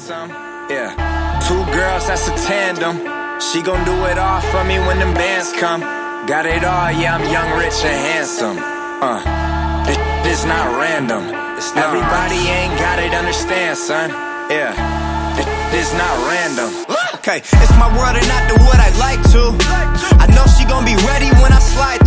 some. Yeah, two girls, that's a tandem. She gon' do it all for me when them bands come. Got it all, yeah, I'm young, rich, and handsome. This not random. Everybody ain't got it, understand, son. Yeah, this not random. Okay, it's my world and not the what I like to. I know she gon' be ready when I slide